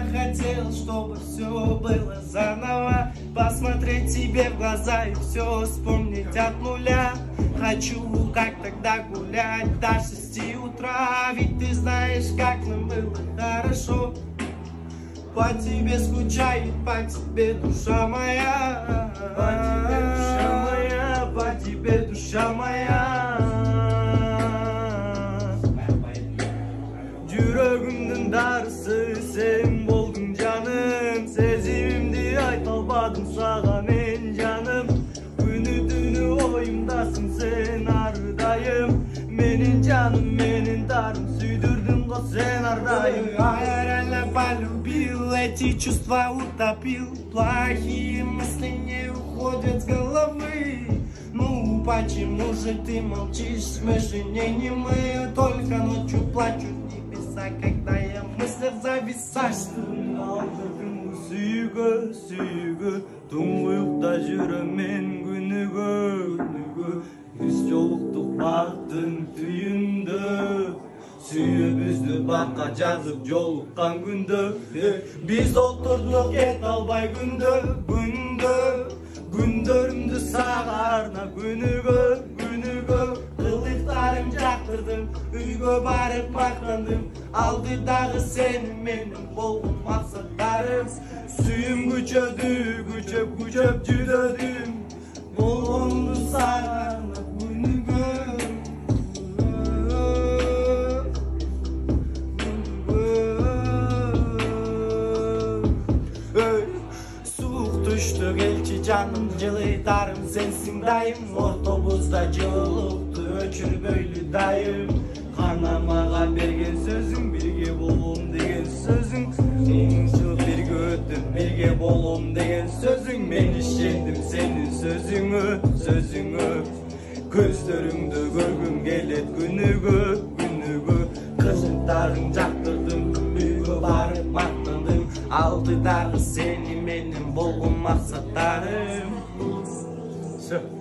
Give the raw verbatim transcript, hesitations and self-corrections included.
хотел, чтобы все было заново. Посмотреть тебе в глаза и все вспомнить от нуля. Хочу, как тогда, гулять до шести утра. Ведь ты знаешь, как нам было хорошо. По тебе скучает, по тебе душа моя. По тебе душа моя, по тебе душа моя. Жүрегімдің дарысы сен болдың жаным. Сезімімді айта албадым саған мен жаным. Күні-түні ойымдасың сен әрдайым. Менің жаным, менің дарым, сүйдірдің ғой сен әрдайым. Я реально полюбил, эти чувства утопил. Плохие мысли не уходят с головы. Ну почему же ты молчишь? Мы же не немые, только ночью плачут небеса, когда я в мыслях зависаю. Алдырдың сүйгі, сүйгі, тұңғиықта жүрем мен күнігі, күнігі. Біз жолықтық бақтың түйінді, сүйіп үзді баққа жазып жолыққан күнді. Біз отырдық ет албай күнді, күнді. Күндерімді сағарна күнігі, күнігі. Қылықтарым жақтырдым, үйге барып мақтандым. Алдыдағы сені менің болғым мақсаттарым. Сүйім күчеді, күчеп, күчеп жүдедім. Болғымды сағарна күнігі. Düştü gelçi canım cılıdarım sensin dayım. Otobüste cılıktı öçür böyle dayım. Kanamağa bergen sözüm birge bolum degen sözüm. Senin şu birge ötüp birge bolum degen sözüm. Men işendim senin sözünü, sözünü. Gözlerimde görgüm gelet günügü, günügü. Kızıklarım jaktırdım, uygu barıp matlandım. Aldıдағы seni menin bolğum maksatlarım.